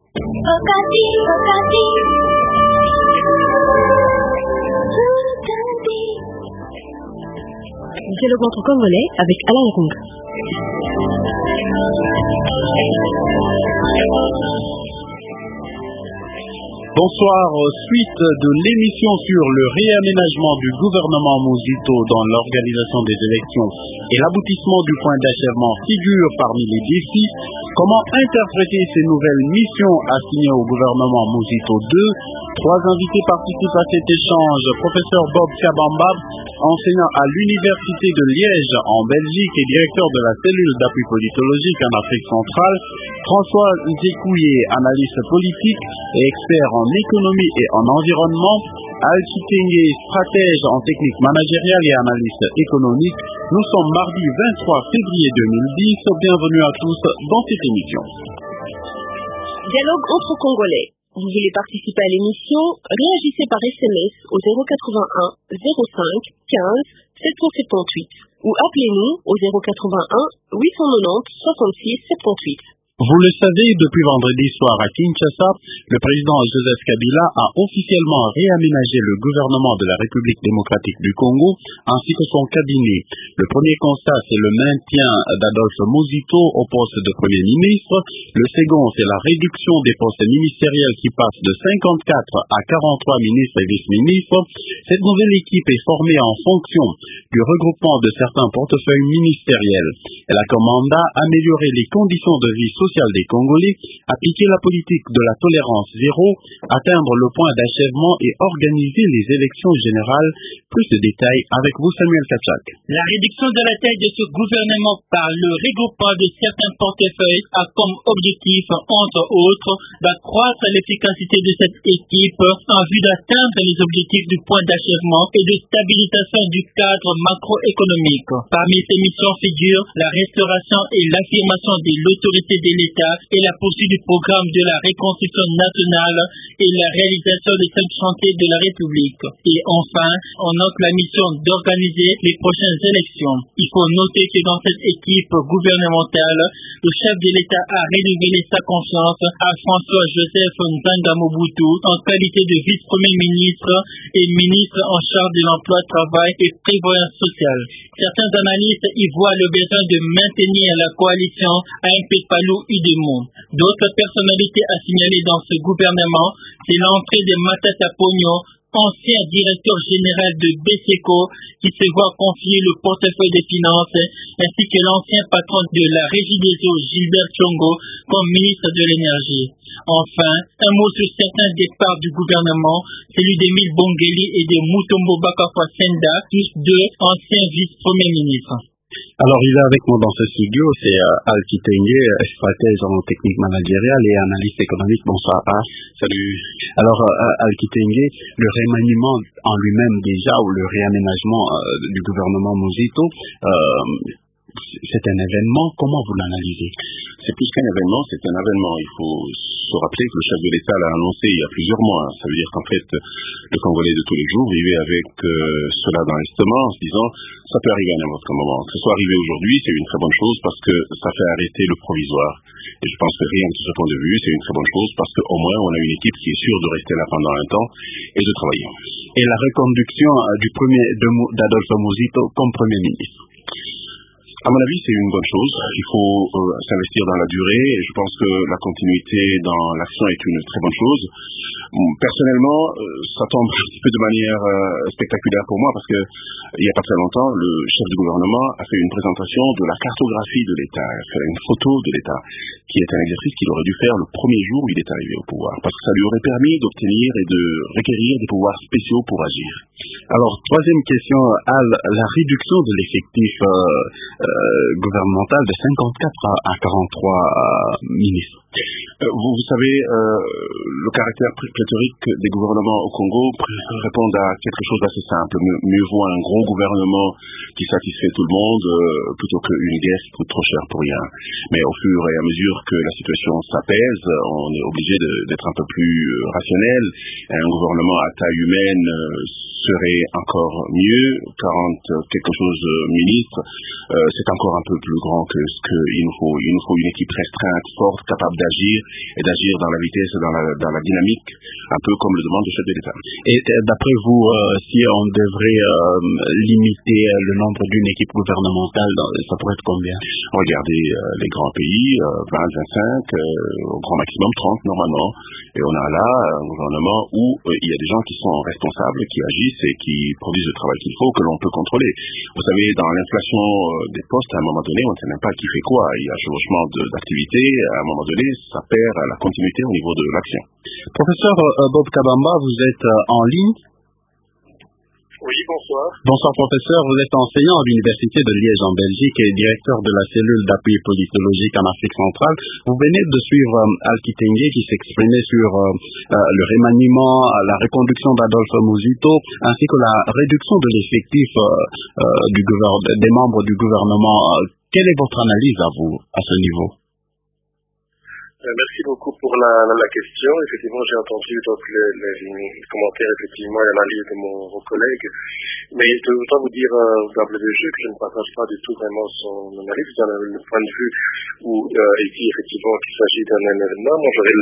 Dialogue entre Congolais avec Alain Rung. Bonsoir, suite de l'émission sur le réaménagement du gouvernement Muzito dans l'organisation des élections et l'aboutissement du point d'achèvement figure parmi les défis. Comment interpréter ces nouvelles missions assignées au gouvernement Muzito 2? Trois invités participent à cet échange. Professeur Bob Kabamba, enseignant à l'Université de Liège en Belgique et directeur de la cellule d'appui politologique en Afrique centrale. François Zekouye, analyste politique et expert en économie et en environnement. Al-Kitenge, stratège en technique managériale et analyste économique. Nous sommes mardi 23 février 2010. Bienvenue à tous dans cette émission. Dialogue entre Congolais. Vous voulez participer à l'émission? Réagissez par SMS au 081 05 15 778 ou appelez-nous au 081 890 66 78. Vous le savez, depuis vendredi soir à Kinshasa, le président Joseph Kabila a officiellement réaménagé le gouvernement de la République démocratique du Congo ainsi que son cabinet. Le premier constat, c'est le maintien d'Adolphe Muzito au poste de Premier ministre. Le second, c'est la réduction des postes ministériels qui passent de 54 à 43 ministres et vice-ministres. Cette nouvelle équipe est formée en fonction du regroupement de certains portefeuilles ministériels. Elle a comme mandat améliorer les conditions de vie sociale des Congolais, appliquer la politique de la tolérance zéro, atteindre le point d'achèvement et organiser les élections générales. Plus de détails avec vous, Samuel Kachak. La réduction de la taille de ce gouvernement par le regroupement de certains portefeuilles a comme objectif, entre autres, d'accroître l'efficacité de cette équipe en vue d'atteindre les objectifs du point d'achèvement et de stabilisation du cadre macroéconomique. Parmi ces missions figurent la restauration et l'affirmation de l'autorité de l'État et la poursuite du programme de la reconstruction nationale et la réalisation des 5 chantiers de la République. Et enfin, on note la mission d'organiser les prochaines élections. Il faut noter que dans cette équipe gouvernementale, le chef de l'État a renouvelé sa confiance à François-Joseph Nzanga Mobutu en qualité de vice-premier ministre et ministre en charge de l'emploi, travail et prévoyance sociale. Certains analystes y voient le besoin de maintenir la coalition à un Palou Udemo. D'autres personnalités à signaler dans ce gouvernement, c'est l'entrée de Matata Pogno, ancien directeur général de BCECO, qui se voit confier le portefeuille des finances, ainsi que l'ancien patron de la Régie des eaux, Gilbert Chongo, comme ministre de l'énergie. Enfin, un mot sur certains départs du gouvernement, celui d'Emile Bongeli et de Mutombo Bakafa Senda, tous deux anciens vice-premiers ministres. Alors, il est avec moi dans ce studio, c'est Al-Kitenge, stratège en technique managériale et analyste économique. Bonsoir. Salut. Alors, Al-Kitenge, le remaniement en lui-même déjà, ou le réaménagement du gouvernement Muzito, c'est un événement. Comment vous l'analysez? C'est plus qu'un événement, c'est un avènement. Il faut se rappeler que le chef de l'État l'a annoncé il y a plusieurs mois. Ça veut dire qu'en fait, le Congolais de tous les jours vivait avec cela dans l'estomac en se disant ça peut arriver à n'importe quel moment. Que ce soit arrivé aujourd'hui, c'est une très bonne chose parce que ça fait arrêter le provisoire. Et je pense que rien que de ce point de vue, c'est une très bonne chose parce qu'au moins on a une équipe qui est sûre de rester là pendant un temps et de travailler. Et la reconduction d'Adolphe Muzito comme Premier ministre? À mon avis, c'est une bonne chose. Il faut s'investir dans la durée et je pense que la continuité dans l'action est une très bonne chose. Personnellement, ça tombe un petit peu de manière spectaculaire pour moi parce que il n'y a pas très longtemps, le chef du gouvernement a fait une présentation de la cartographie de l'État, a fait une photo de l'État, qui est un exercice qu'il aurait dû faire le premier jour où il est arrivé au pouvoir, parce que ça lui aurait permis d'obtenir et de requérir des pouvoirs spéciaux pour agir. Alors, troisième question, Al, la réduction de l'effectif gouvernemental de 54 à 43 ministres. Vous savez, le caractère pléthorique des gouvernements au Congo répond à quelque chose d'assez simple. Mieux vaut un gros gouvernement qui satisfait tout le monde plutôt qu'une guerre qui coûte trop cher pour rien. Mais au fur et à mesure que la situation s'apaise, on est obligé d'être un peu plus rationnel. Un gouvernement à taille humaine serait encore mieux. 40 quelque chose ministres, c'est encore un peu plus grand que ce qu'il nous faut. Il nous faut une équipe restreinte, forte, capable d'agir dans la vitesse, dans la dynamique, un peu comme le demande le chef de l'État. Et d'après vous, si on devrait limiter le nombre d'une équipe gouvernementale, ça pourrait être combien? Regardez les grands pays, 20, 25, au grand maximum 30 normalement. Et on a là un gouvernement où il y a des gens qui sont responsables, qui agissent et qui produisent le travail qu'il faut, que l'on peut contrôler. Vous savez, dans l'inflation des postes, à un moment donné, on ne sait même pas qui fait quoi. Il y a chevauchement d'activité, à un moment donné, ça perd la continuité au niveau de l'action. Professeur Bob Kabamba, vous êtes en ligne? Oui, bonsoir. Bonsoir professeur, vous êtes enseignant à l'Université de Liège en Belgique et directeur de la cellule d'appui politologique en Afrique centrale. Vous venez de suivre Al-Kitenge qui s'exprimait sur le remaniement, la reconduction d'Adolphe Muzito, ainsi que la réduction de l'effectif des membres du gouvernement. Quelle est votre analyse à vous, à ce niveau? Merci beaucoup pour la question. Effectivement, j'ai entendu donc les commentaires, effectivement, et l'analyse de mon collègue. Mais je dois vous dire d'emblée de jeu que je ne partage pas du tout vraiment son analyse dans le point de vue où il dit effectivement qu'il s'agit d'un événement. Moi, j'aurais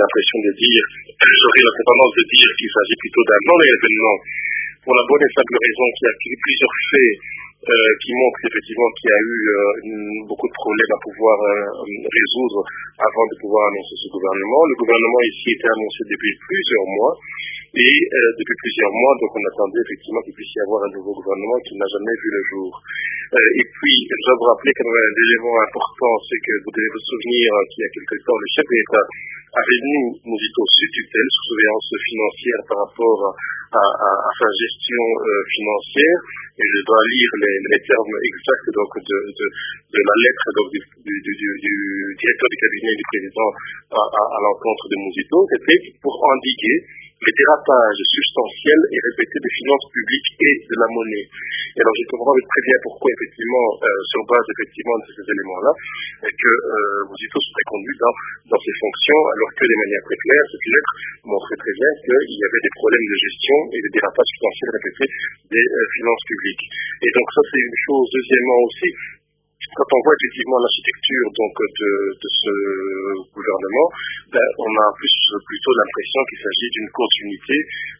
la tendance de dire qu'il s'agit plutôt d'un non-événement. Pour la bonne et simple raison qu'il y a plusieurs faits qui montrent effectivement qu'il y a eu beaucoup de problèmes à pouvoir résoudre avant de pouvoir annoncer ce gouvernement. Le gouvernement ici était annoncé depuis plusieurs mois et depuis plusieurs mois, donc on attendait effectivement qu'il puisse y avoir un nouveau gouvernement qui n'a jamais vu le jour. Et puis, je dois vous rappeler quand même un élément important, c'est que vous devez vous souvenir qu'il y a quelque temps, le chef de l'État avait mis Muzito sous tutelle, sous surveillance financière par rapport à sa gestion financière. Et je dois lire les termes exacts donc de la lettre donc du directeur du cabinet du président à l'encontre de Muzito. C'était pour endiguer les dérapages substantiels et répétés des finances publiques et de la monnaie. Et alors je comprends très bien pourquoi effectivement, sur base effectivement de ces éléments-là, que Muzito serait conduit dans ses fonctions, alors que de manière très claire, cette lettre montrait très bien qu'il y avait des problèmes de gestion et des dérapages substantiels répétés des finances publiques. Et donc ça c'est une chose. Deuxièmement aussi, quand on voit effectivement l'architecture donc de ce gouvernement, on a plutôt l'impression qu'il s'agit d'une continuité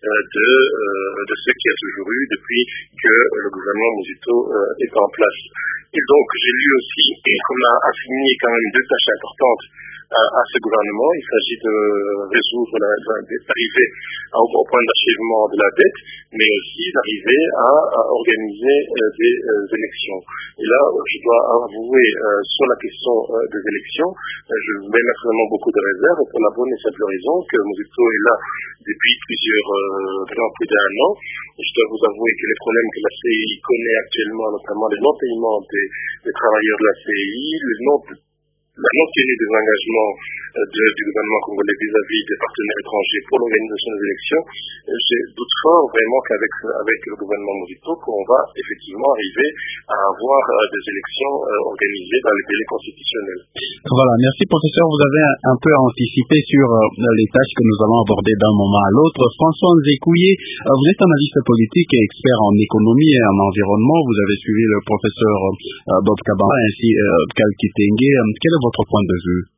de ce qu'il y a toujours eu depuis que le gouvernement Muzito est en place. Et donc j'ai lu aussi qu'on a assigné quand même deux tâches importantes à ce gouvernement. Il s'agit de résoudre, d'arriver au point d'achèvement de la dette, mais aussi d'arriver à organiser des élections. Et là, je dois avouer sur la question des élections, je mets naturellement beaucoup de réserves pour la bonne et simple raison que Muzito est là depuis plus d'un an. Et je dois vous avouer que les problèmes que la CEI connaît actuellement, notamment les non-paiements des travailleurs de la CEI, la non-tenue des engagements du gouvernement congolais vis-à-vis des partenaires étrangers pour l'organisation des élections, je doute fort vraiment qu'avec le gouvernement Muzito, qu'on va effectivement arriver à avoir des élections organisées dans les délais constitutionnels. Voilà, merci professeur. Vous avez un peu anticipé sur les tâches que nous allons aborder d'un moment à l'autre. François Nzekouye, vous êtes analyste politique et expert en économie et en environnement. Vous avez suivi le professeur Bob Kabamba ainsi Al-Kitenge. Quel est votre point de vue?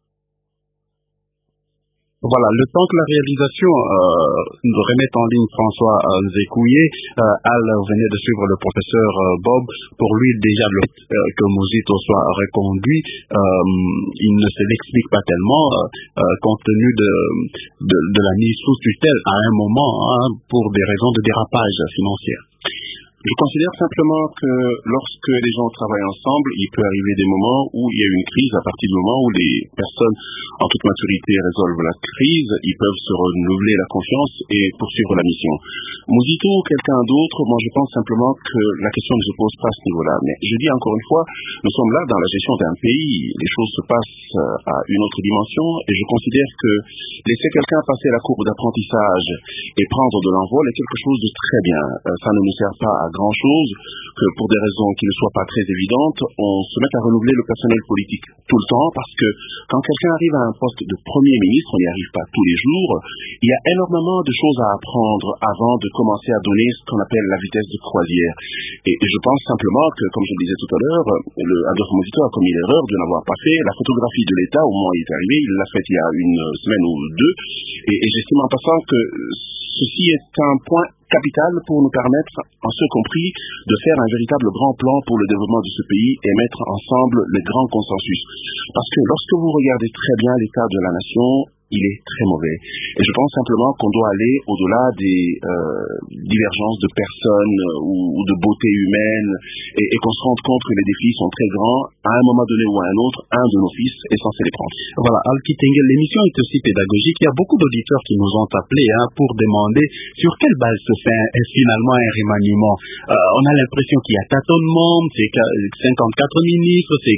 Voilà, le temps que la réalisation nous remette en ligne François Nzekouye, Al venait de suivre le professeur Bob. Pour lui, déjà, que Muzito soit reconduit, il ne se l'explique pas tellement, compte tenu de la mise sous tutelle à un moment, pour des raisons de dérapage financier. Je considère simplement que lorsque les gens travaillent ensemble, il peut arriver des moments où il y a une crise. À partir du moment où les personnes, en toute maturité, résolvent la crise, ils peuvent se renouveler la confiance et poursuivre la mission. Muzito ou quelqu'un d'autre, moi je pense simplement que la question ne se pose pas à ce niveau-là. Mais je dis encore une fois, nous sommes là dans la gestion d'un pays, les choses se passent à une autre dimension et je considère que laisser quelqu'un passer la courbe d'apprentissage et prendre de l'envol est quelque chose de très bien. Ça ne nous sert pas à grand-chose, que pour des raisons qui ne soient pas très évidentes, on se mette à renouveler le personnel politique tout le temps, parce que quand quelqu'un arrive à un poste de Premier ministre, on n'y arrive pas tous les jours, il y a énormément de choses à apprendre avant de commencer à donner ce qu'on appelle la vitesse de croisière. Et je pense simplement que, comme je le disais tout à l'heure, Adolphe Mozito a commis l'erreur de n'avoir pas fait la photographie de l'État au moment où il est arrivé. Il l'a faite il y a une semaine ou deux, et j'estime en passant que ceci est un point capital pour nous permettre, en ce compris, de faire un véritable grand plan pour le développement de ce pays et mettre ensemble les grands consensus. Parce que lorsque vous regardez très bien l'état de la nation, il est très mauvais. Et je pense simplement qu'on doit aller au-delà des divergences de personnes ou de beauté humaine et qu'on se rende compte que les défis sont très grands. À un moment donné ou à un autre, un de nos fils est censé les prendre. Voilà, Al-Kitenge, l'émission est aussi pédagogique. Il y a beaucoup d'auditeurs qui nous ont appelés pour demander sur quelle base se fait finalement un remaniement. On a l'impression qu'il y a tâtonnement, c'est 54 ministres, c'est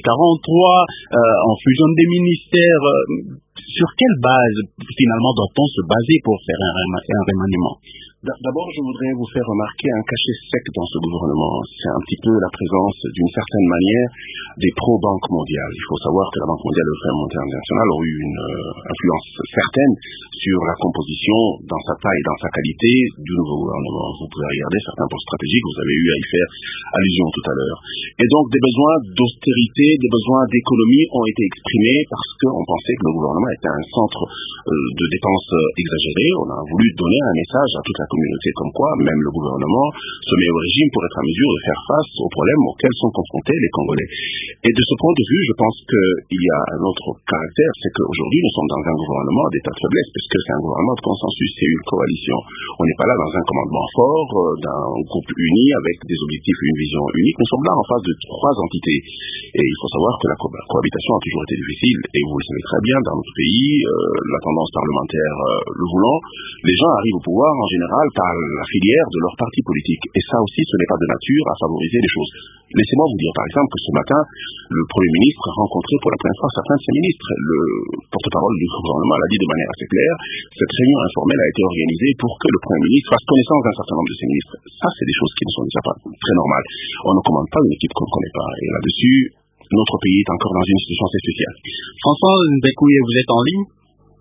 43, on fusionne des ministères. Sur quelle base, finalement, doit-on se baser pour faire un remaniement? D'abord, je voudrais vous faire remarquer un cachet sec dans ce gouvernement. C'est un petit peu la présence, d'une certaine manière, des pro-Banque mondiale. Il faut savoir que la Banque mondiale et le Fonds monétaire international ont eu une influence certaine sur la composition, dans sa taille et dans sa qualité, du nouveau gouvernement. Vous pouvez regarder certains postes stratégiques, vous avez eu à y faire allusion tout à l'heure. Et donc, des besoins d'austérité, des besoins d'économie ont été exprimés parce qu'on pensait que le gouvernement était un centre de dépenses exagérées. On a voulu donner un message à toute la communauté comme quoi même le gouvernement se met au régime pour être à mesure de faire face aux problèmes auxquels sont confrontés les Congolais. Et de ce point de vue, je pense qu'il y a un autre caractère, c'est qu'aujourd'hui nous sommes dans un gouvernement d'état de faiblesse, puisque c'est un gouvernement de consensus, c'est une coalition. On n'est pas là dans un commandement fort, d'un groupe uni avec des objectifs et une vision unique. Nous sommes là en face de trois entités. Et il faut savoir que la cohabitation a toujours été difficile, et vous le savez très bien, dans notre pays, la tendance parlementaire le voulant, les gens arrivent au pouvoir en général par la filière de leur parti politique. Et ça aussi, ce n'est pas de nature à favoriser les choses. Laissez-moi vous dire, par exemple, que ce matin, le Premier ministre a rencontré pour la première fois certains de ses ministres. Le porte-parole du gouvernement l'a dit de manière assez claire. Cette réunion informelle a été organisée pour que le Premier ministre fasse connaissance d'un certain nombre de ses ministres. Ça, c'est des choses qui ne sont déjà pas très normales. On ne commande pas une équipe qu'on ne connaît pas. Et là-dessus, notre pays est encore dans une situation assez spéciale. François Ndekouye, vous êtes en ligne?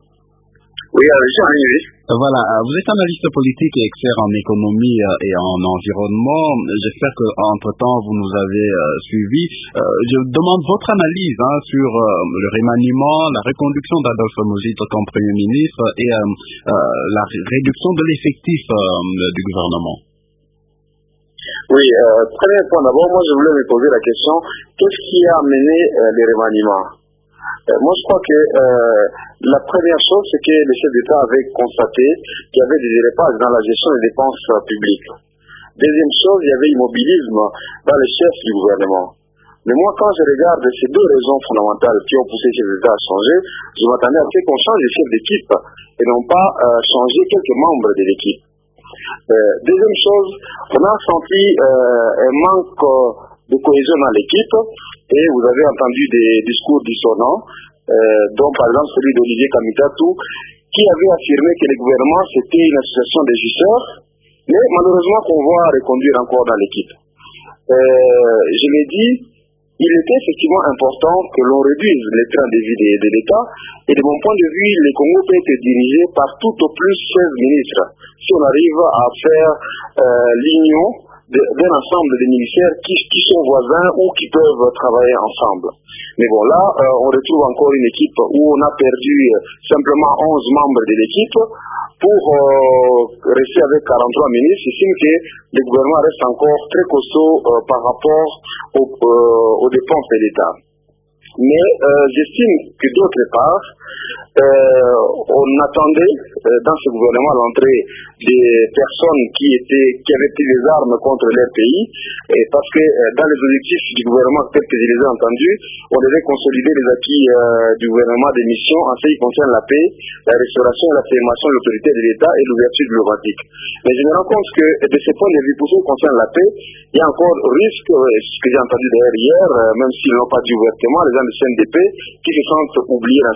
Oui, je suis en ligne. Voilà, vous êtes analyste politique et expert en économie et en environnement. J'espère qu'entre-temps, vous nous avez suivis. Je demande votre analyse sur le remaniement, la reconduction d'Adolphe Mozito comme Premier ministre et la réduction de l'effectif du gouvernement. Oui, premier point d'abord, moi je voulais me poser la question, qu'est-ce qui a amené les remaniements? Moi, je crois que la première chose, c'est que le chef d'État avait constaté qu'il y avait des dérapages dans la gestion des dépenses publiques. Deuxième chose, il y avait immobilisme dans les chefs du gouvernement. Mais moi, quand je regarde ces deux raisons fondamentales qui ont poussé le chef d'État à changer, je m'attendais à ce qu'on change les chefs d'équipe et non pas changer quelques membres de l'équipe. Deuxième chose, on a senti un manque de cohésion dans l'équipe. Et vous avez entendu des discours dissonants, dont par exemple celui d'Olivier Kamitatou, qui avait affirmé que le gouvernement c'était une association des justeurs, mais malheureusement qu'on voit reconduire encore dans l'équipe. Je l'ai dit, il était effectivement important que l'on réduise les trains de vie de l'État, et de mon point de vue, le Congo peut être dirigé par tout au plus 16 ministres, si on arrive à faire l'union d'un ensemble de ministères qui sont voisins ou qui peuvent travailler ensemble. Mais bon, là, on retrouve encore une équipe où on a perdu simplement 11 membres de l'équipe pour rester avec 43 ministres. Il signe que le gouvernement reste encore très costaud par rapport aux dépenses de l'État. Mais j'estime que d'autre part, on attendait dans ce gouvernement l'entrée des personnes qui avaient pris les armes contre leur pays, et parce que dans les objectifs du gouvernement, peut-être que je les ai entendus, on devait consolider les acquis du gouvernement des missions en ce qui concerne la paix, la restauration et l'affirmation de l'autorité de l'État et l'ouverture diplomatique. Mais je me rends compte que de ce point de vue, pour ce qui concerne la paix, il y a encore risque, ce que j'ai entendu d'ailleurs hier, même s'ils n'ont pas dit ouvertement, les gens du CNDP qui se sentent oubliés dans cette affaire,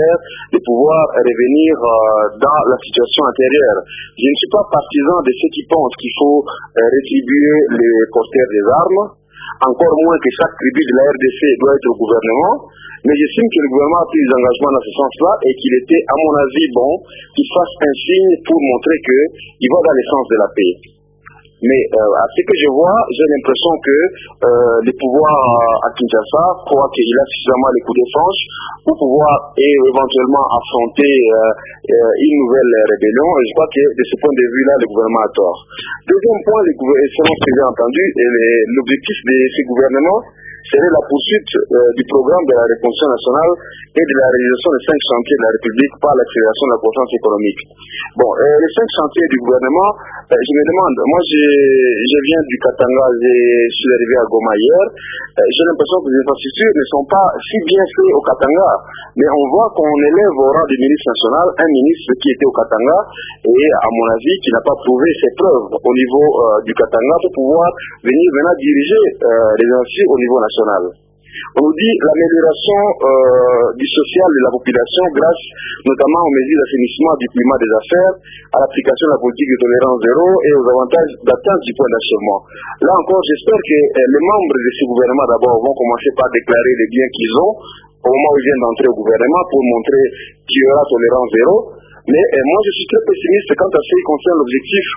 nécessaire de pouvoir revenir dans la situation antérieure. Je ne suis pas partisan de ceux qui pensent qu'il faut rétribuer les porteurs des armes, encore moins que chaque tribu de la RDC doit être au gouvernement, mais j'estime que le gouvernement a pris des engagements dans ce sens-là et qu'il était, à mon avis, bon qu'il fasse un signe pour montrer qu'il va dans le sens de la paix. Mais à ce que je vois, j'ai l'impression que les pouvoirs à Kinshasa croient qu'il a suffisamment les coups de franche pour pouvoir éventuellement affronter une nouvelle rébellion. Et je crois que de ce point de vue-là, le gouvernement a tort. Deuxième point, selon ce que j'ai entendu, l'objectif de ce gouvernement serait la poursuite du programme de la reconstruction nationale et de la réalisation des 5 chantiers de la République par l'accélération de la croissance économique. Bon, les 5 chantiers du gouvernement, je me demande, moi je viens du Katanga, je suis arrivé à Goma hier, j'ai l'impression que les infrastructures ne sont pas si bien faites au Katanga, mais on voit qu'on élève au rang du ministre national un ministre qui était au Katanga et à mon avis qui n'a pas prouvé ses preuves au niveau du Katanga pour pouvoir venir maintenant diriger les institutions au niveau national. On nous dit l'amélioration du social de la population grâce notamment aux mesures d'assainissement du climat des affaires, à l'application de la politique de tolérance zéro et aux avantages d'atteinte du point d'achèvement. Là encore, j'espère que les membres de ce gouvernement d'abord vont commencer par déclarer les biens qu'ils ont au moment où ils viennent d'entrer au gouvernement pour montrer qu'il y aura tolérance zéro. Mais moi, je suis très pessimiste quant à ce qui concerne l'objectif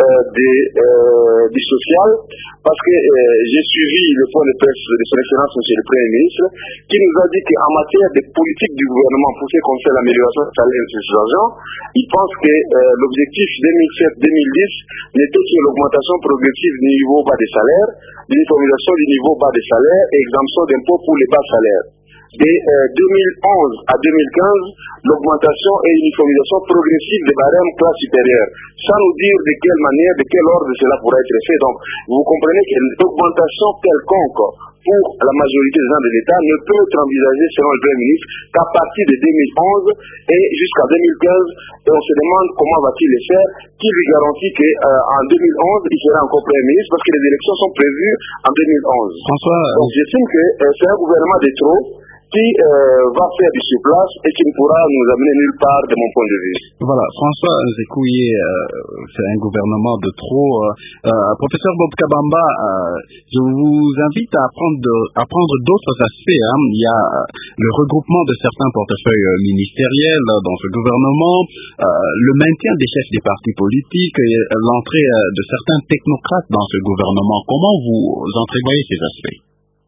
du social, parce que j'ai suivi le point de presse de son Excellence, M. le Premier ministre, qui nous a dit qu'en matière de politique du gouvernement pour ce qui concerne l'amélioration du salaire de ces agents, il pense que l'objectif 2007-2010 n'était que l'augmentation progressive du niveau bas des salaires, l'uniformisation du niveau bas des salaires et exemption d'impôts pour les bas salaires. De 2011 à 2015, l'augmentation et l'uniformisation progressive des barèmes classe supérieure, sans nous dire de quelle manière, de quel ordre cela pourrait être fait. Donc, vous comprenez que l'augmentation quelconque pour la majorité des gens de l'État ne peut être envisagée selon le Premier ministre qu'à partir de 2011 et jusqu'à 2015. Et on se demande comment va-t-il le faire, qui lui garantit qu'en 2011, il sera encore Premier ministre parce que les élections sont prévues en 2011. François, donc, j'estime que c'est un gouvernement de trop qui va faire du surplace et qui ne pourra nous amener nulle part de mon point de vue. Voilà, François Nzekouye, c'est un gouvernement de trop. Professeur Bob Kabamba, je vous invite à prendre d'autres aspects. Il y a le regroupement de certains portefeuilles ministériels dans ce gouvernement, le maintien des chefs des partis politiques et l'entrée de certains technocrates dans ce gouvernement. Comment vous entrevoyez ces aspects?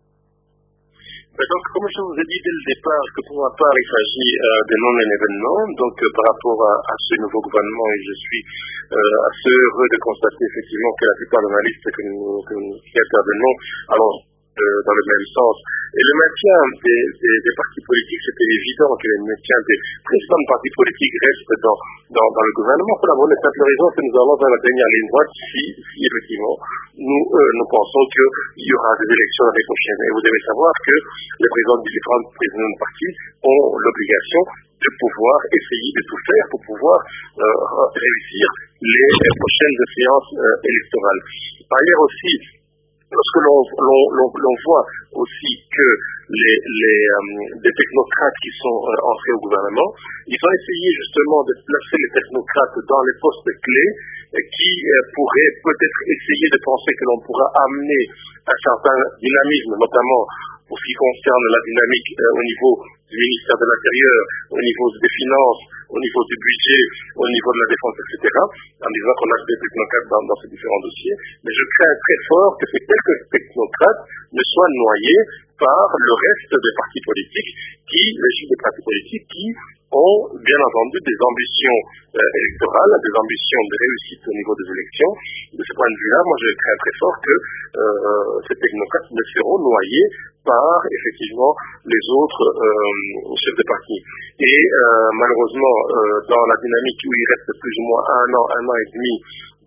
Donc, comme je vous ai dit dès le départ, que pour ma part, il s'agit de non-événements. Donc, par rapport à ce nouveau gouvernement, et je suis assez heureux de constater effectivement que la plupart des analystes qui intervenons allons dans le même sens. Et le maintien des partis politiques, c'était évident que le maintien des présidents de partis politiques reste dans le gouvernement pour la bonne et simple raison que nous allons vers la dernière ligne droite si effectivement nous pensons qu'il y aura des élections l'année prochaine. Et vous devez savoir que les différents présidents de partis ont l'obligation de pouvoir essayer de tout faire pour pouvoir réussir les prochaines séances électorales. Par ailleurs aussi, lorsque l'on voit aussi que les technocrates qui sont entrés au gouvernement, ils ont essayé justement de placer les technocrates dans les postes clés qui pourraient peut-être essayer de penser que l'on pourra amener un certain dynamisme, notamment pour ce qui concerne la dynamique au niveau du ministère de l'Intérieur, au niveau des Finances, au niveau du budget, au niveau de la défense, etc., en disant qu'on a des technocrates dans ces différents dossiers. Mais je crains très fort que ces quelques technocrates ne soient noyés par le reste des partis politiques, les chefs des partis politiques qui ont bien entendu des ambitions électorales, des ambitions de réussite au niveau des élections. De ce point de vue-là, moi je crains très fort que ces technocrates ne seront noyés par effectivement les autres chefs de parti. Et malheureusement, dans la dynamique où il reste plus ou moins un an et demi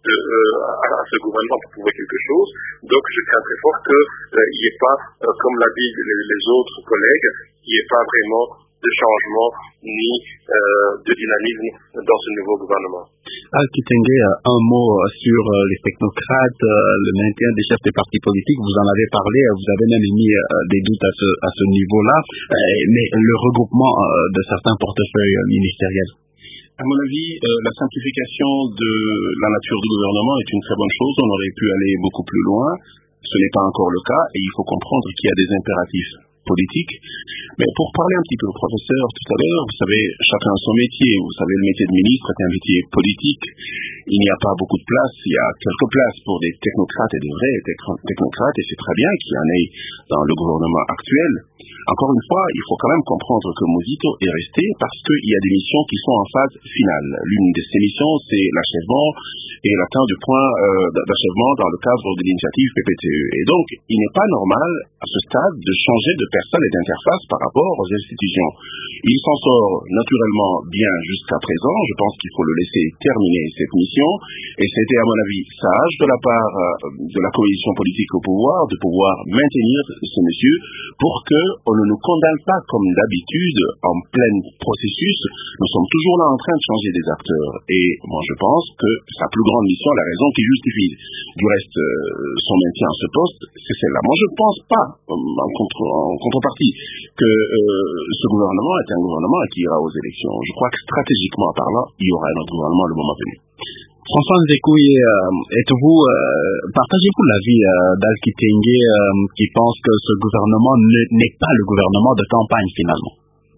à ce gouvernement pour prouver quelque chose, donc je crains très fort qu'il n'y ait pas, comme l'a dit les autres collègues, il n'y ait pas vraiment de changement ni de dynamisme dans ce nouveau gouvernement. Kitenge, un mot sur les technocrates, le maintien des chefs des partis politiques. Vous en avez parlé, vous avez même émis des doutes à ce niveau-là, mais le regroupement de certains portefeuilles ministériels. À mon avis, la simplification de la nature du gouvernement est une très bonne chose. On aurait pu aller beaucoup plus loin. Ce n'est pas encore le cas et il faut comprendre qu'il y a des impératifs politiques. Mais pour parler un petit peu au professeur tout à l'heure, vous savez, chacun a son métier. Vous savez, le métier de ministre est un métier politique. Il n'y a pas beaucoup de place. Il y a quelques places pour des technocrates et des vrais technocrates et c'est très bien qu'il y en ait dans le gouvernement actuel. Encore une fois, il faut quand même comprendre que Muzito est resté parce qu'il y a des missions qui sont en phase finale. L'une de ces missions, c'est l'achèvement et l'atteinte du point d'achèvement dans le cadre de l'initiative PPTE. Et donc, il n'est pas normal à ce stade de changer de personne et d'interface par rapport aux institutions. Il s'en sort naturellement bien jusqu'à présent. Je pense qu'il faut le laisser terminer cette mission. Et c'était, à mon avis, sage de la part de la coalition politique au pouvoir de pouvoir maintenir ce monsieur pour que on ne nous condamne pas comme d'habitude en plein processus. Nous sommes toujours là en train de changer des acteurs. Et moi, je pense que sa plus grande mission, la raison qui justifie du reste son maintien à ce poste, c'est celle-là. Moi, je ne pense pas, en contrepartie, que ce gouvernement est un gouvernement qui ira aux élections. Je crois que stratégiquement parlant, il y aura un autre gouvernement le moment venu. François Nzekouye, partagez-vous l'avis d'Al Kitenge qui pense que ce gouvernement n'est pas le gouvernement de campagne finalement?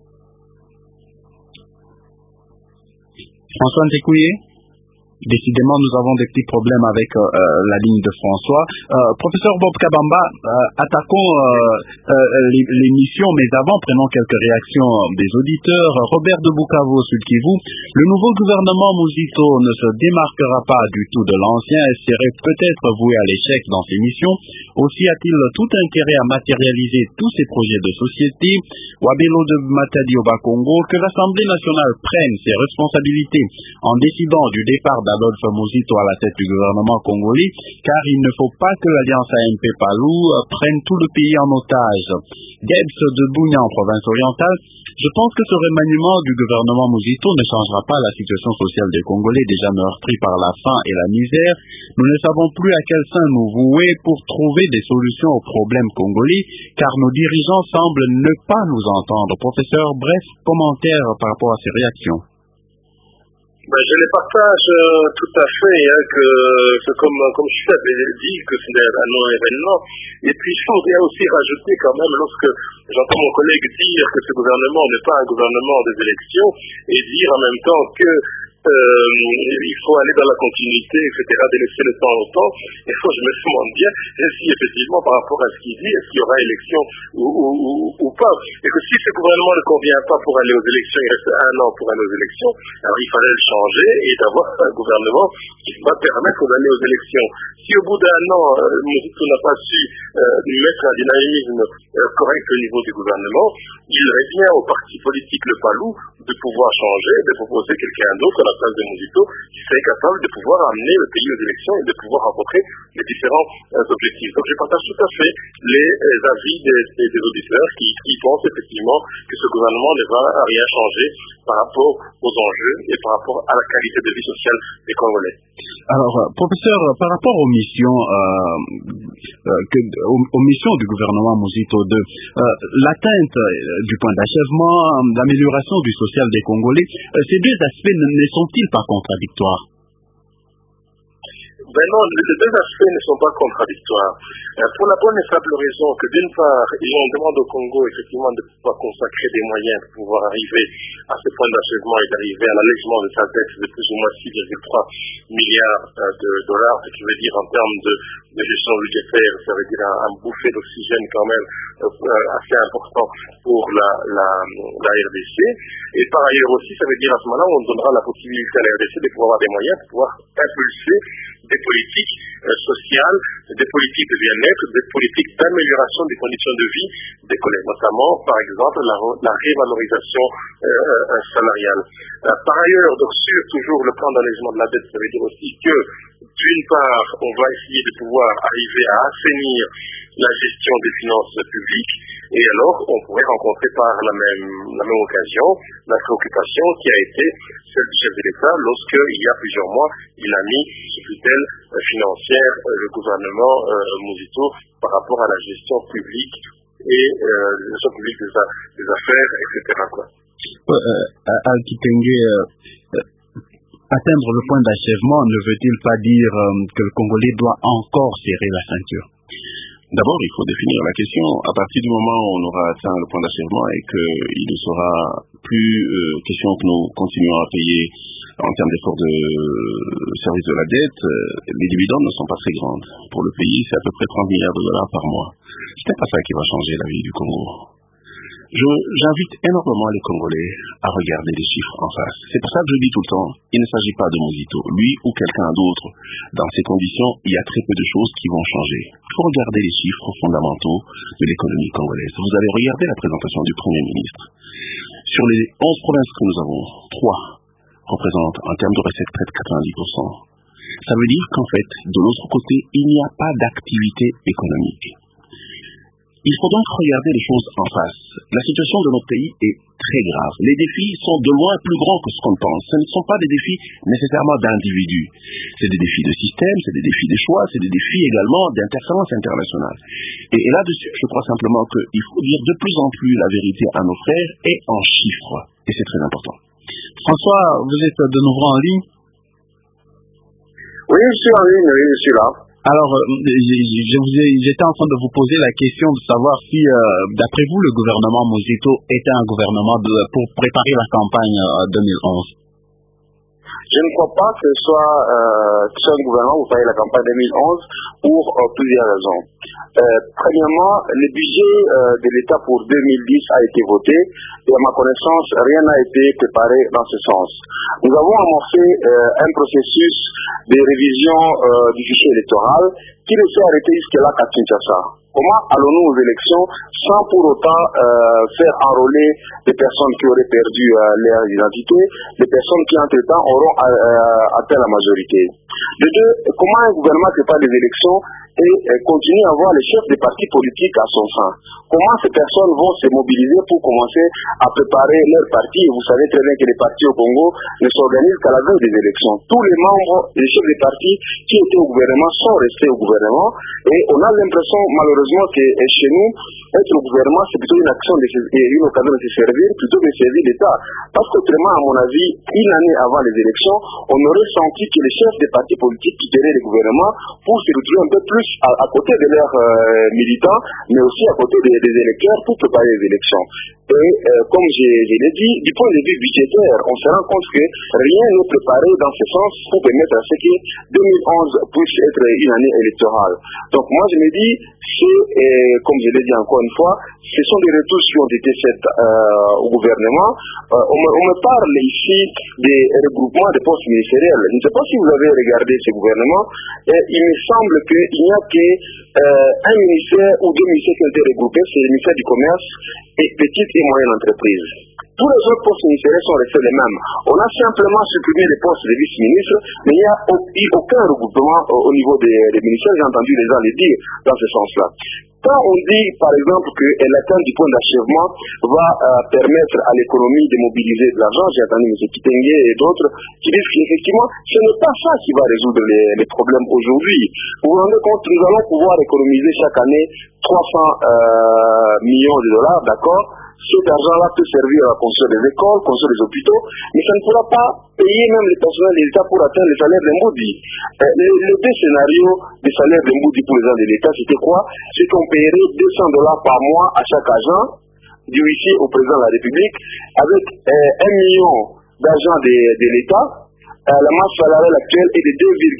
François Nzekouye? Décidément, nous avons des petits problèmes avec la ligne de François. Professeur Bob Kabamba, attaquons l'émission, mais avant, prenons quelques réactions des auditeurs. Robert de Bukavu, Sud Kivu, le nouveau gouvernement Muzito ne se démarquera pas du tout de l'ancien et serait peut-être voué à l'échec dans ses missions. Aussi a-t-il tout intérêt à matérialiser tous ses projets de société. Wabelo de Matadi au Bas-Congo, que l'Assemblée nationale prenne ses responsabilités en décidant du départ d'Adolphe Muzito à la tête du gouvernement congolais, car il ne faut pas que l'alliance ANP-Palou prenne tout le pays en otage. Gebs de Bounia en province orientale, je pense que ce remaniement du gouvernement Muzito ne changera pas la situation sociale des Congolais déjà meurtris par la faim et la misère. Nous ne savons plus à quel sein nous vouer pour trouver des solutions aux problèmes congolais, car nos dirigeants semblent ne pas nous entendre. Professeur, bref, commentaire par rapport à ces réactions. Je les partage tout à fait, que c'est comme je l'avais dit, que c'est un non-événement. Et puis il faudrait aussi rajouter quand même, lorsque j'entends mon collègue dire que ce gouvernement n'est pas un gouvernement des élections, et dire en même temps que il faut aller dans la continuité, etc., délaisser le temps au temps. Et je me demande bien si effectivement par rapport à ce qu'il dit, est-ce qu'il y aura élection ou pas. Et que si ce gouvernement ne convient pas pour aller aux élections, il reste un an pour aller aux élections, alors il fallait le changer et d'avoir un gouvernement qui va permettre d'aller aux élections. Si au bout d'un an, Muzito n'a pas su mettre un dynamisme correct au niveau du gouvernement, il revient au parti politique le Palou de pouvoir changer, de proposer quelqu'un d'autre à la place de Muzito qui serait capable de pouvoir amener le pays aux élections et de pouvoir rencontrer les différents objectifs. Donc je partage tout à fait les avis des auditeurs qui pensent effectivement que ce gouvernement ne va rien changer par rapport aux enjeux et par rapport à la qualité de vie sociale des Congolais. Alors, professeur, par rapport aux missions, aux missions du gouvernement Muzito 2, l'atteinte du point d'achèvement, l'amélioration du social des Congolais, ces deux aspects ne sont-ils pas contradictoires? Ben non, les deux aspects ne sont pas contradictoires. Pour la bonne et simple raison que d'une part, on demande au Congo effectivement de pouvoir consacrer des moyens pour pouvoir arriver à ce point d'achèvement et d'arriver à l'allègement de sa dette de plus ou moins 6,3 milliards de dollars, ce qui veut dire en termes de gestion budgétaire, ça veut dire un bouffée d'oxygène quand même assez important pour la RDC. Et par ailleurs aussi, ça veut dire à ce moment-là, on donnera la possibilité à la RDC de pouvoir avoir des moyens pour pouvoir impulser des politiques sociales, des politiques de bien-être, des politiques d'amélioration des conditions de vie des collègues, notamment, par exemple, la révalorisation salariale. Par ailleurs, donc sur toujours le plan d'allègement de la dette, ça veut dire aussi que, d'une part, on va essayer de pouvoir arriver à assainir la gestion des finances publiques, Et alors, on pourrait rencontrer par la même occasion la préoccupation qui a été celle du chef de l'État lorsqu'il y a plusieurs mois, il a mis sous tutelle financière le gouvernement Muzito par rapport à la gestion publique et la gestion publique des affaires, etc. Al-Kitenge, atteindre le point d'achèvement ne veut-il pas dire que le Congolais doit encore serrer la ceinture? D'abord, il faut définir la question. À partir du moment où on aura atteint le point d'achèvement et qu'il ne sera plus question que nous continuions à payer en termes d'efforts de service de la dette, les dividendes ne sont pas très grandes. Pour le pays, c'est à peu près 30 milliards de dollars par mois. Ce n'est pas ça qui va changer la vie du Congo. J'invite énormément les Congolais à regarder les chiffres en face. C'est pour ça que je dis tout le temps, il ne s'agit pas de Muzito. Lui ou quelqu'un d'autre. Dans ces conditions, il y a très peu de choses qui vont changer. Il faut regarder les chiffres fondamentaux de l'économie congolaise. Vous allez regarder la présentation du Premier ministre. Sur les 11 provinces que nous avons, 3 représentent en termes de recettes près de 90%. Ça veut dire qu'en fait, de l'autre côté, il n'y a pas d'activité économique. Il faut donc regarder les choses en face. La situation de notre pays est très grave. Les défis sont de loin plus grands que ce qu'on pense. Ce ne sont pas des défis nécessairement d'individus. C'est des défis de système, c'est des défis de choix, c'est des défis également d'interférence internationale. Et là-dessus, je crois simplement qu'il faut dire de plus en plus la vérité à nos frères et en chiffres. Et c'est très important. François, vous êtes de nouveau en ligne? Oui, je suis en ligne, oui, je suis là. Alors, j'étais en train de vous poser la question de savoir si, d'après vous, le gouvernement Muzito était un gouvernement pour préparer la campagne 2011. Je ne crois pas que ce soit un gouvernement pour préparer la campagne 2011 pour plusieurs raisons. Premièrement, le budget de l'État pour 2010 a été voté et à ma connaissance, rien n'a été préparé dans ce sens. Nous avons amorcé un processus de révision du fichier électoral qui ne s'est arrêté jusque-là qu'à Kinshasa. Comment allons-nous aux élections sans pour autant faire enrôler des personnes qui auraient perdu leur identité, des personnes qui entre-temps auront atteint la majorité? De deux, comment un gouvernement prépare des élections et continue à avoir les chefs des partis politiques à son sein? Comment ces personnes vont se mobiliser pour commencer à préparer leur parti? Et vous savez très bien que les partis au Congo ne s'organisent qu'à la veille des élections. Tous les membres, les chefs des partis qui étaient au gouvernement sont restés au gouvernement et on a l'impression malheureusement que chez nous, être au gouvernement c'est plutôt une action, une occasion de se servir plutôt que de servir l'État. Parce qu'autrement, à mon avis, une année avant les élections, on aurait senti que les chefs des partis politiques quitteraient le gouvernement pour se retrouver un peu plus à côté de leurs militants, mais aussi à côté des électeurs pour préparer les élections. Et comme je l'ai dit, du point de vue budgétaire, on se rend compte que rien n'est préparé dans ce sens pour permettre à ce que 2011 puisse être une année électorale. Donc moi je me dis, comme je l'ai dit encore une fois, ce sont des retouches qui ont été faites au gouvernement. On me parle ici des regroupements des postes ministériels. Je ne sais pas si vous avez regardé ce gouvernement. Il me semble qu'il n'y a qu'un ministère ou deux ministères qui ont été regroupés, c'est le ministère du Commerce et petites et moyennes entreprises. Tous les autres postes ministériels sont restés les mêmes. On a simplement supprimé les postes de vice-ministres, mais il n'y a eu aucun regroupement au niveau des ministères. J'ai entendu les gens le dire dans ce sens-là. Quand on dit, par exemple, que l'atteinte du point d'achèvement va permettre à l'économie de mobiliser de l'argent, j'ai entendu M. Kitenge et d'autres qui disent qu'effectivement, ce n'est pas ça qui va résoudre les problèmes aujourd'hui. Vous vous rendez compte, nous allons pouvoir économiser chaque année 300 millions de dollars, d'accord? Cet argent-là peut servir à construire des écoles, construire des hôpitaux, mais ça ne pourra pas payer même les personnels de l'État pour atteindre les salaires d'Emboudi. Les deux scénarios des salaires d'Emboudi pour les gens de l'État, c'était quoi? C'est qu'on paierait 200 dollars par mois à chaque agent, du huissier au président de la République, avec 1 million d'agents de l'État. La masse salariale actuelle est de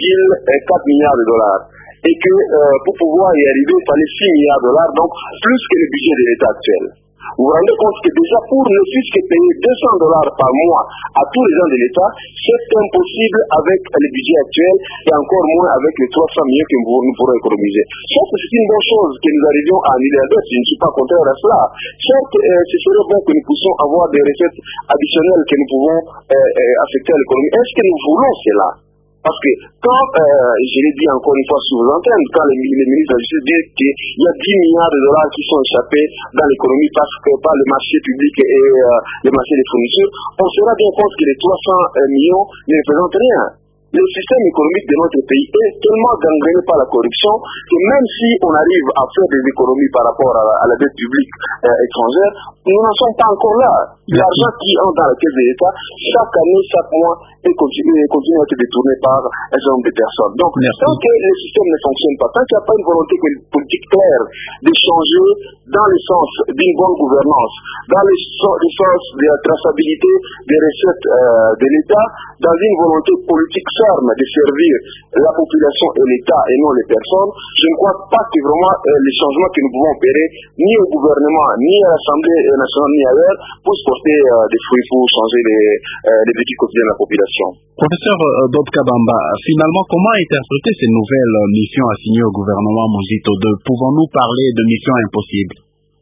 2,4 milliards de dollars. Et que pour pouvoir y arriver, il fallait 6 milliards de dollars, donc plus que le budget de l'État actuel. Vous vous rendez compte que déjà pour ne fût-ce que payer 200 dollars par mois à tous les gens de l'État, c'est impossible avec le budget actuel et encore moins avec les 300 millions que nous pourrons économiser. Sauf que c'est une bonne chose que nous arrivions à annuler la dette, je ne suis pas contraire à cela. Certes, ce serait bon que nous puissions avoir des recettes additionnelles que nous pouvons affecter à l'économie. Est-ce que nous voulons cela? Parce que quand, je l'ai dit encore une fois sur vos antennes, quand les ministres de la Justice disent qu'il y a 10 milliards de dollars qui sont échappés dans l'économie parce que par le marché public et le marché des fournitures, on se rend bien compte que les 300 millions ne représentent rien. Le système économique de notre pays est tellement gangréné par la corruption que même si on arrive à faire des économies par rapport à la dette publique étrangère, nous n'en sommes pas encore là. L'argent qui entre dans la caisse de l'État, chaque année, chaque mois, continue à être détourné par un certain nombre de personnes. Donc, tant que le système ne fonctionne pas, tant qu'il n'y a pas une volonté politique claire de changer dans le sens d'une bonne gouvernance, dans le sens de la traçabilité des recettes de l'État, dans une volonté politique ferme de servir la population et l'État et non les personnes, je ne crois pas que vraiment les changements que nous pouvons opérer, ni au gouvernement, ni à l'Assemblée nationale, ni ailleurs, puissent porter des fruits pour changer les vécus quotidiens de la population. Professeur Dob Kabamba, finalement, comment interpréter ces nouvelles missions assignées au gouvernement Muzito 2? Pouvons-nous parler de missions impossibles?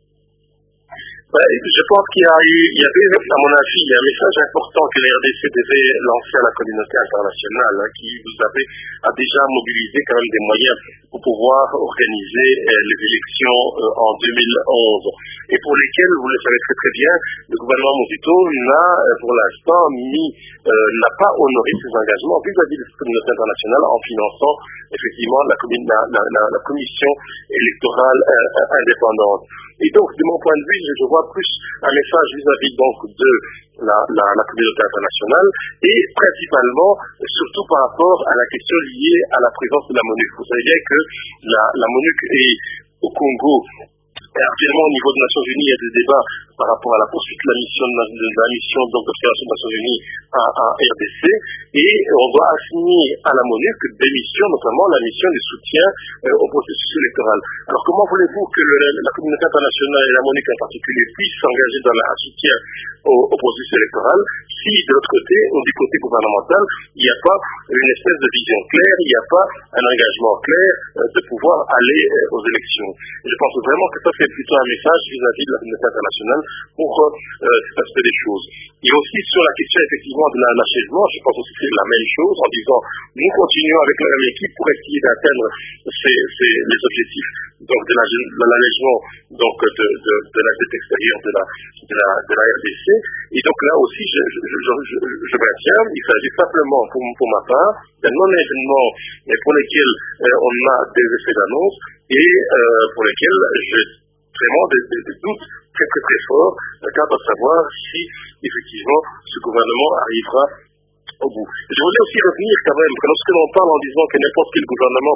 Je pense qu'il y avait, à mon avis, un message important que la RDC devait lancer à la communauté internationale, qui, vous savez, a déjà mobilisé quand même des moyens pour pouvoir organiser les élections en 2011, et pour lesquelles, vous le savez très très bien, le gouvernement Muzito n'a, pour l'instant, n'a pas honoré ses engagements vis-à-vis de la communauté internationale en finançant effectivement la commission électorale indépendante. Et donc, de mon point de vue, je vois plus un message vis-à-vis donc de la communauté internationale et principalement, surtout par rapport à la question liée à la présence de la MONUC. Vous savez bien que la MONUC est au Congo. Et actuellement, au niveau des Nations Unies, il y a des débats par rapport à la poursuite de la mission d'observation des Nations Unies à RDC, et on doit assigner à la MONUC des missions, notamment la mission de soutien au processus électoral. Alors comment voulez-vous que la communauté internationale et la MONUC en particulier puissent s'engager dans un soutien au processus électoral si de l'autre côté, du côté gouvernemental, il n'y a pas une espèce de vision claire, il n'y a pas un engagement clair de pouvoir aller aux élections. Et je pense vraiment que ça c'est plutôt un message vis-à-vis de la communauté internationale pour cet aspect des choses. Et aussi sur la question effectivement de l'achèvement, je pense aussi que c'est la même chose en disant nous continuons avec la même équipe pour essayer d'atteindre les objectifs donc de l'allègement donc de la dette extérieure de la RDC. Et donc là aussi je maintiens, il s'agit simplement pour ma part d'un non-événement pour lequel on a des effets d'annonce et pour lesquels j'ai vraiment des doutes très très très forts quant à savoir si effectivement ce gouvernement arrivera au bout. Je voulais aussi revenir quand même, que lorsque l'on parle en disant que n'importe quel gouvernement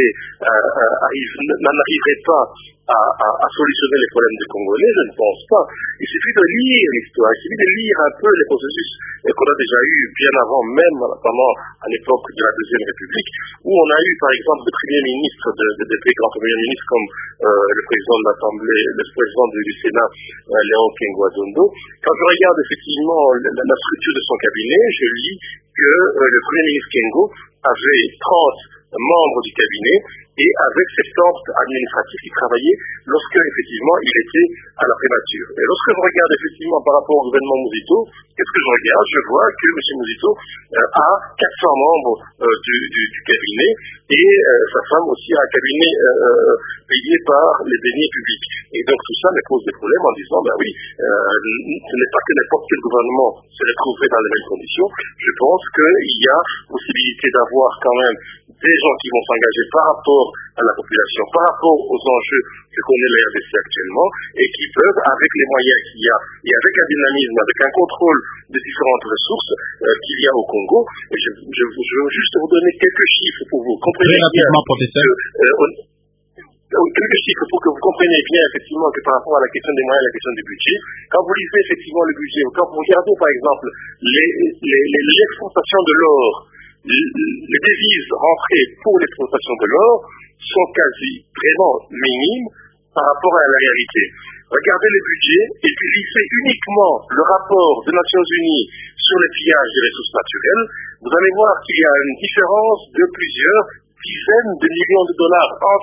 n'arriverait pas à solutionner les problèmes des Congolais, je ne pense pas. Il suffit de lire l'histoire, il suffit de lire un peu les processus qu'on a déjà eu bien avant, même notamment à l'époque de la Deuxième République, où on a eu par exemple des premiers ministres, des très grands premiers ministres comme le président de l'Assemblée, le président du Sénat, Léon Kengwa-Zondo. Quand je regarde effectivement la structure de son cabinet, je lis que le premier ministre Kengo avait 30 membres du cabinet et avec 70 administratifs qui travaillaient lorsque effectivement il était à la primature. Et lorsque je regarde effectivement par rapport au gouvernement Muzito, qu'est-ce que je regarde? Je vois que M. Muzito a 400 membres du cabinet et sa femme aussi a un cabinet payé par les deniers publics. Et donc tout ça me pose des problèmes en disant ben oui, ce n'est pas que n'importe quel gouvernement se retrouverait dans les mêmes conditions. Je pense qu'il y a possibilité d'avoir quand même des gens qui vont s'engager par rapport à la population, par rapport aux enjeux que connaît la RDC actuellement, et qui peuvent, avec les moyens qu'il y a, et avec un dynamisme, avec un contrôle des différentes ressources qu'il y a au Congo, et je veux juste vous donner quelques chiffres pour vous compreniez bien quelques chiffres pour que vous compreniez bien effectivement que par rapport à la question des moyens, la question du budget, quand vous lisez effectivement le budget, quand vous regardez par exemple l'exportation de l'or, les devises rentrées pour l'exploitation de l'or sont quasi vraiment minimes par rapport à la réalité. Regardez le budget et puis lisez uniquement le rapport des Nations Unies sur le pillage des ressources naturelles. Vous allez voir qu'il y a une différence de plusieurs dizaines de millions de dollars entre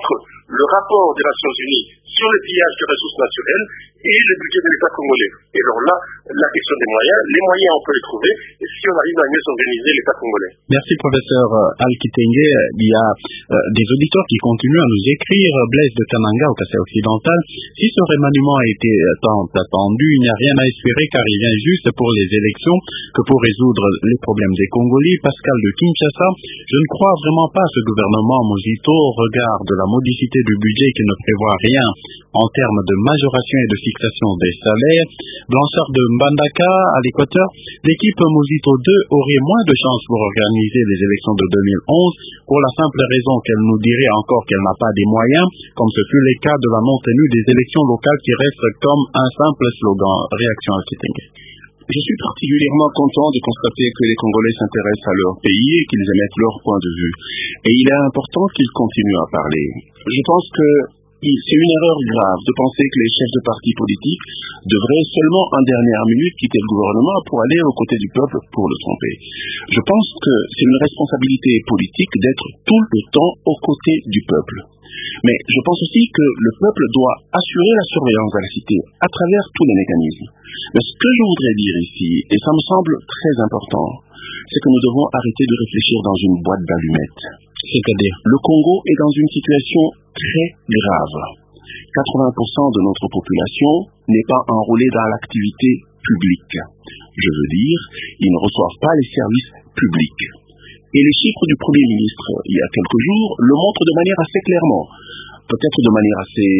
le rapport des Nations Unies sur le pillage des ressources naturelles et le budget de l'État congolais. Et alors là, la question des moyens, les moyens on peut les trouver si on arrive à mieux s'organiser l'État congolais. Merci professeur Al-Kitenge. Il y a des auditeurs qui continuent à nous écrire. Blaise de Kananga au Kassai occidental. Si ce remaniement a été tant attendu, il n'y a rien à espérer car il vient juste pour les élections que pour résoudre les problèmes des Congolais. Pascal de Kinshasa, je ne crois vraiment pas à ce gouvernement Mozito au regard de la modicité du budget qui ne prévoit rien en termes de majoration et de fixation des salaires. Blanchard de Mbandaka à l'Équateur, l'équipe Mozito 2 aurait moins de chances pour organiser les élections de 2011 pour la simple raison qu'elle nous dirait encore qu'elle n'a pas des moyens, comme ce fut le cas de la non-tenue des élections locales qui reste comme un simple slogan. Réaction à Kitenge. Je suis particulièrement content de constater que les Congolais s'intéressent à leur pays et qu'ils émettent leur point de vue. Et il est important qu'ils continuent à parler. Je pense que c'est une erreur grave de penser que les chefs de partis politiques devraient seulement en dernière minute quitter le gouvernement pour aller aux côtés du peuple pour le tromper. Je pense que c'est une responsabilité politique d'être tout le temps aux côtés du peuple. Mais je pense aussi que le peuple doit assurer la surveillance de la cité à travers tous les mécanismes. Mais ce que je voudrais dire ici, et ça me semble très important, c'est que nous devons arrêter de réfléchir dans une boîte d'allumettes. C'est-à-dire, le Congo est dans une situation très grave. 80% de notre population n'est pas enrôlée dans l'activité publique. Je veux dire, ils ne reçoivent pas les services publics. Et les chiffres du Premier ministre, il y a quelques jours, le montrent de manière assez clairement. Peut-être de manière assez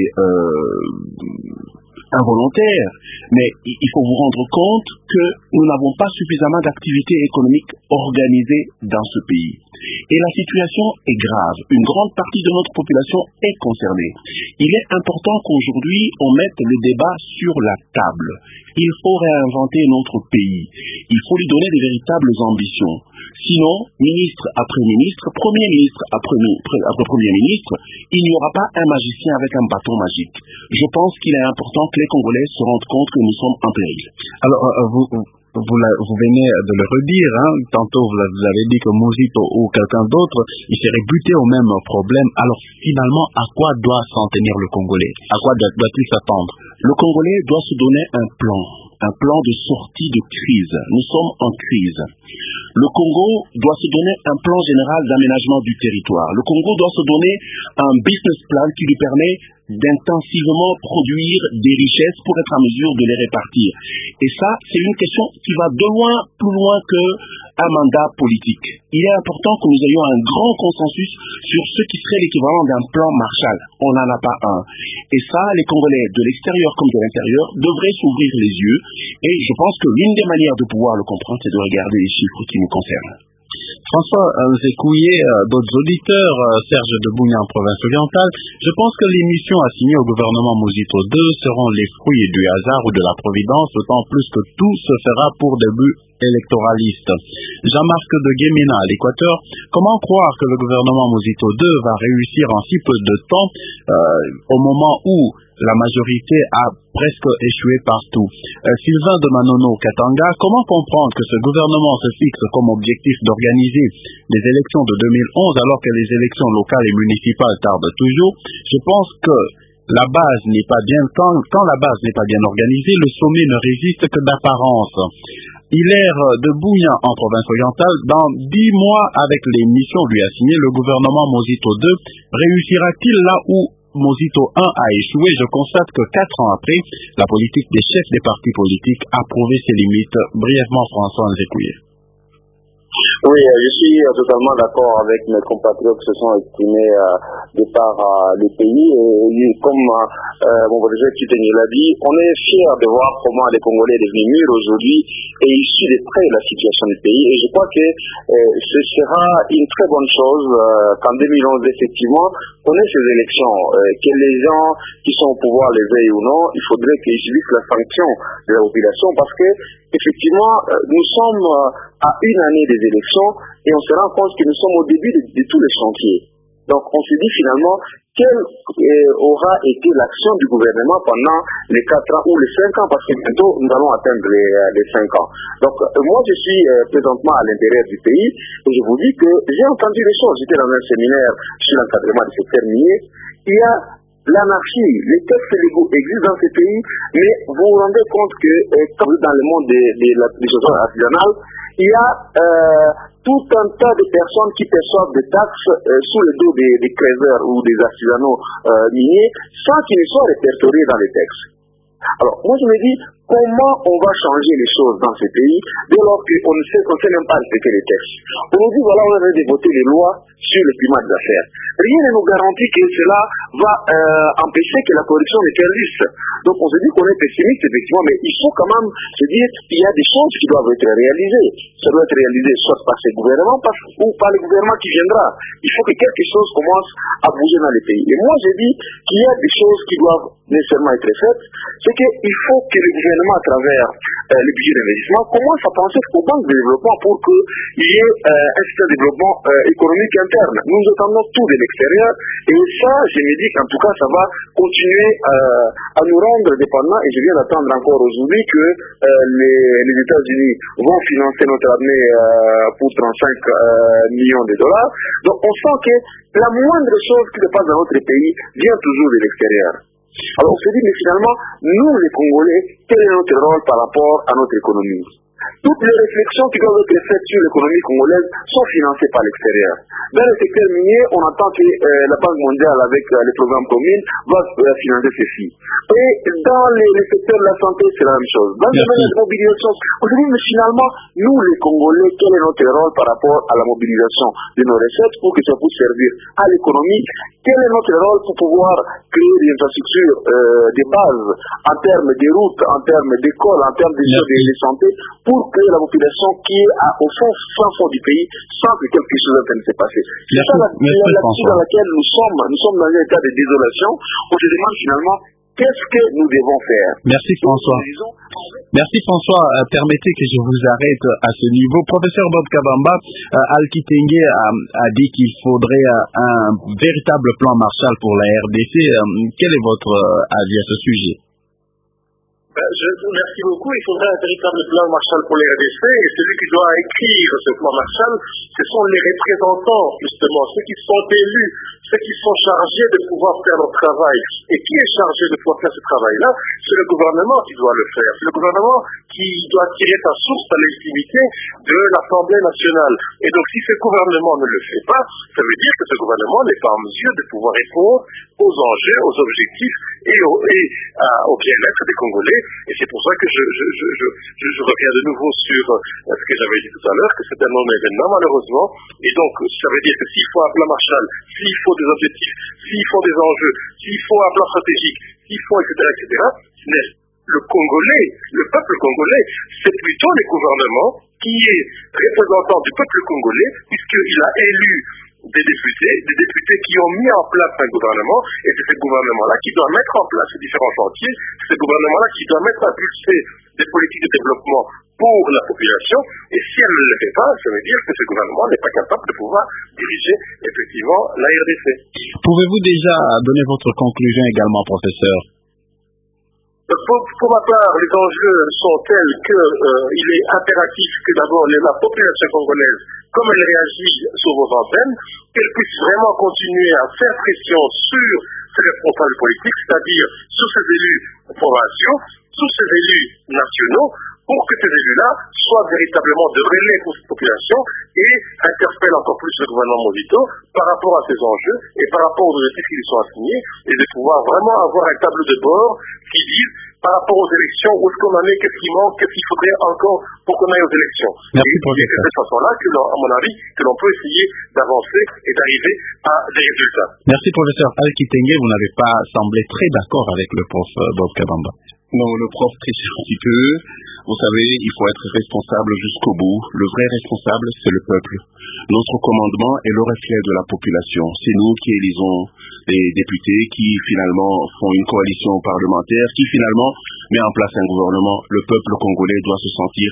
involontaire, mais il faut vous rendre compte que nous n'avons pas suffisamment d'activités économiques organisées dans ce pays. Et la situation est grave. Une grande partie de notre population est concernée. Il est important qu'aujourd'hui, on mette le débat sur la table. Il faut réinventer notre pays. Il faut lui donner de véritables ambitions. Sinon, ministre après ministre, premier ministre après premier ministre, il n'y aura pas un magicien avec un bâton magique. Je pense qu'il est important que les Congolais se rendent compte que nous sommes en péril. Alors, vous venez de le redire, hein. Tantôt vous avez dit que Mozito ou quelqu'un d'autre, il serait buté au même problème. Alors finalement, à quoi doit s'en tenir le Congolais? À quoi doit-il s'attendre? Le Congolais doit se donner un plan de sortie de crise. Nous sommes en crise. Le Congo doit se donner un plan général d'aménagement du territoire. Le Congo doit se donner un business plan qui lui permet d'intensivement produire des richesses pour être en mesure de les répartir. Et ça, c'est une question qui va de loin, plus loin qu'un mandat politique. Il est important que nous ayons un grand consensus sur ce qui serait l'équivalent d'un plan Marshall. On n'en a pas un. Et ça, les Congolais, de l'extérieur comme de l'intérieur, devraient s'ouvrir les yeux. Et je pense que l'une des manières de pouvoir le comprendre, c'est de regarder les chiffres qui nous concernent. François Zekouye, d'autres auditeurs, Serge de Bougnan en province orientale, je pense que les missions assignées au gouvernement Mozito 2 seront les fruits du hasard ou de la providence, d'autant plus que tout se fera pour des buts électoralistes. Jean-Marc de Guémena à l'Équateur, comment croire que le gouvernement Mozito 2 va réussir en si peu de temps au moment où la majorité a presque échoué partout? Sylvain de Manono Katanga, comment comprendre que ce gouvernement se fixe comme objectif d'organiser les élections de 2011 alors que les élections locales et municipales tardent toujours? Je pense que la base n'est pas bien, quand la base n'est pas bien organisée, le sommet ne résiste que d'apparence. Hilaire de Bougnan en province orientale, dans 10 mois avec les missions lui assignées, le gouvernement Mozito 2 réussira-t-il là où Mozito 1 a échoué? Je constate que 4 ans après, la politique des chefs des partis politiques a prouvé ses limites. Brièvement, François Zekouye. Oui, je suis totalement d'accord avec mes compatriotes qui se sont exprimés de par le pays. Et comme mon professeur Kitenge l'a dit, on est fiers de voir comment les Congolais sont devenus mûrs aujourd'hui et ils suivent de près la situation du pays. Et je crois que ce sera une très bonne chose qu'en 2011, effectivement, on ait ces élections. Que les gens qui sont au pouvoir les veillent ou non, il faudrait qu'ils subissent la sanction de la population parce que effectivement, nous sommes à une année des élections et on se rend compte que nous sommes au début de tous les chantiers. Donc on se dit finalement quelle aura été l'action du gouvernement pendant les 4 ans ou les 5 ans, parce que bientôt nous allons atteindre les 5 ans. Donc moi je suis présentement à l'intérieur du pays et je vous dis que j'ai entendu des choses. J'étais dans un séminaire sur l'encadrement du secteur minier. Il y a l'anarchie, les textes légaux existent dans ces pays, mais vous vous rendez compte que comme dans le monde des choses artisanales, il y a tout un tas de personnes qui perçoivent des taxes sous le dos des creuseurs ou des artisanaux miniers sans qu'ils soient répertoriés dans les textes. Alors moi je me dis, comment on va changer les choses dans ces pays dès lors qu'on ne sait même pas respecter les textes? On nous dit voilà, on va voter les lois sur le climat des affaires. Rien ne nous garantit que cela va empêcher que la corruption ne perdure. Donc on se dit qu'on est pessimiste effectivement, mais il faut quand même se dire qu'il y a des choses qui doivent être réalisées. Ça doit être réalisé soit par ces gouvernements ou par le gouvernement qui viendra. Il faut que quelque chose commence à bouger dans les pays. Et moi je dis qu'il y a des choses qui doivent nécessairement être faites. C'est qu'il faut que le gouvernement à travers le budget d'investissement commence à penser aux banques de développement pour qu'il y ait un certain développement économique interne. Nous attendons tout de l'extérieur et ça, je me dis qu'en tout cas, ça va continuer à nous rendre dépendants et je viens d'attendre encore aujourd'hui que les États-Unis vont financer notre armée pour 35 millions de dollars. Donc on sent que la moindre chose qui se passe dans notre pays vient toujours de l'extérieur. Alors on se dit, mais finalement, nous les Congolais, quel est notre rôle par rapport à notre économie? Toutes les réflexions qui doivent être faites sur l'économie congolaise sont financées par l'extérieur. Dans le secteur minier, on attend que la Banque mondiale, avec les programmes communs, va financer ceci. Et dans les secteurs de la santé, c'est la même chose. Dans le domaine de la mobilisation, on se dit, mais finalement, nous les Congolais, quel est notre rôle par rapport à la mobilisation de nos recettes pour que ça puisse servir à l'économie? Quel est notre rôle pour pouvoir créer des infrastructures de base en termes de routes, en termes d'écoles, en termes de santé, pour que la population qui est au fond du pays sans que quelque chose en train de se passer. C'est ça l'attitude dans laquelle nous sommes dans un état de désolation. On se demande finalement qu'est-ce que nous devons faire. Merci François. Merci François. Permettez que je vous arrête à ce niveau. Professeur Bob Kabamba, Al-Kitenge a dit qu'il faudrait un véritable plan Marshall pour la RDC. Quel est votre avis à ce sujet? Je vous remercie beaucoup. Il faudrait un véritable plan Marshall pour les RDC et celui qui doit écrire ce plan Marshall, ce sont les représentants, justement, ceux qui sont élus, ceux qui sont chargés de pouvoir faire leur travail. Et qui est chargé de pouvoir faire ce travail-là? C'est le gouvernement qui doit le faire. C'est le gouvernement qui doit tirer sa source, sa légitimité de l'Assemblée nationale. Et donc, si ce gouvernement ne le fait pas, ça veut dire que ce gouvernement n'est pas en mesure de pouvoir répondre aux enjeux, aux objectifs et au bien-être des Congolais. Et c'est pour ça que je reviens de nouveau sur ce que j'avais dit tout à l'heure, que c'est un non-événement malheureusement. Et donc, ça veut dire que s'il faut un plan Marshall, s'il faut des objectifs, s'il faut des enjeux, s'il faut un plan stratégique, s'il faut, etc., le Congolais, le peuple congolais, c'est plutôt le gouvernement qui est représentant du peuple congolais, puisqu'il a élu des députés qui ont mis en place un gouvernement, et c'est ce gouvernement-là qui doit mettre en place ces différents chantiers, c'est ce gouvernement-là qui doit mettre à impulser des politiques de développement pour la population, et si elle ne le fait pas, ça veut dire que ce gouvernement n'est pas capable de pouvoir diriger effectivement la RDC. Pouvez-vous déjà donner votre conclusion également, professeur? Pour ma part, les enjeux sont tels qu'il est impératif que d'abord la population congolaise, comme elle réagit sur vos antennes, qu'elle puisse vraiment continuer à faire pression sur ses responsables politiques, c'est-à-dire sur ses élus provinciaux, sur ses élus nationaux, pour que ces élus-là soient véritablement de relais pour cette population et interpellent encore plus le gouvernement Mobito par rapport à ces enjeux et par rapport aux objectifs qui lui sont assignés, et de pouvoir vraiment avoir un tableau de bord qui dise par rapport aux élections, où est-ce qu'on en est, qu'est-ce qui manque, qu'est-ce qu'il faudrait encore pour qu'on aille aux élections. Merci, et c'est de cette façon-là que, à mon avis, que l'on peut essayer d'avancer et d'arriver à des résultats. Merci, professeur Al-Kitenge. Vous n'avez pas semblé très d'accord avec le prof Bob Kabamba. Non, le prof triche un petit peu. Vous savez, il faut être responsable jusqu'au bout. Le vrai responsable, c'est le peuple. Notre commandement est le reflet de la population. C'est nous qui élisons les députés, qui finalement font une coalition parlementaire, qui finalement met en place un gouvernement. Le peuple congolais doit se sentir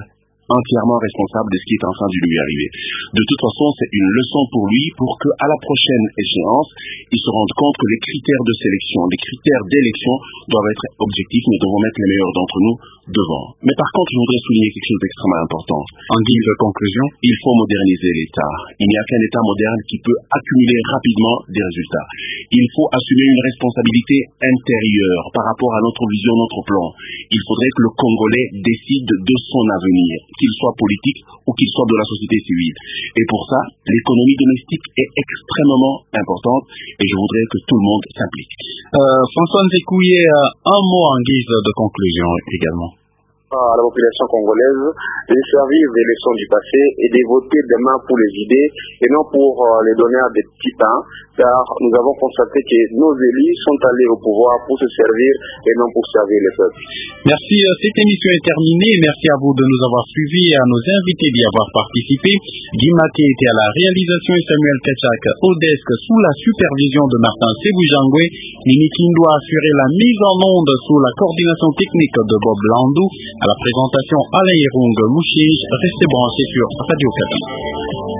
entièrement responsable de ce qui est en train de lui arriver. De toute façon, c'est une leçon pour lui pour qu'à la prochaine échéance, il se rende compte que les critères de sélection, les critères d'élection doivent être objectifs. Nous devons mettre les meilleurs d'entre nous devant. Mais par contre, je voudrais souligner quelque chose d'extrêmement important. En guise de conclusion, il faut moderniser l'État. Il n'y a qu'un État moderne qui peut accumuler rapidement des résultats. Il faut assumer une responsabilité intérieure par rapport à notre vision, notre plan. Il faudrait que le Congolais décide de son avenir, qu'il soit politique ou qu'il soit de la société civile. Et pour ça, l'économie domestique est extrêmement importante et je voudrais que tout le monde s'implique. François Nzekouye, un mot en guise de conclusion également. À la population congolaise de servir des leçons du passé et de voter demain pour les idées et non pour les donner à des petits pains, car nous avons constaté que nos élus sont allés au pouvoir pour se servir et non pour servir les peuples. Merci, cette émission est terminée. Merci à vous de nous avoir suivis et à nos invités d'y avoir participé. Guy Maté était à la réalisation et Samuel Kachak au desk sous la supervision de Martin Sebujangwe. Nini Kindo a assuré la mise en onde sous la coordination technique de Bob Landou. À la présentation, Alain Irung Mouchige. Restez branchés sur Radio Kata.